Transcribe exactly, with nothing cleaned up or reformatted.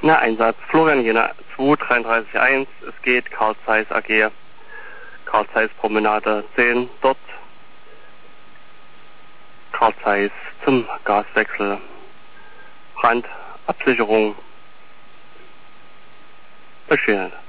Na, Einsatz Florian Jena zwei drei drei eins, es geht Karl Zeiss A G, Karl Zeiss Promenade zehn, dort Karl Zeiss zum Gaswechsel, Brandabsicherung, beschert.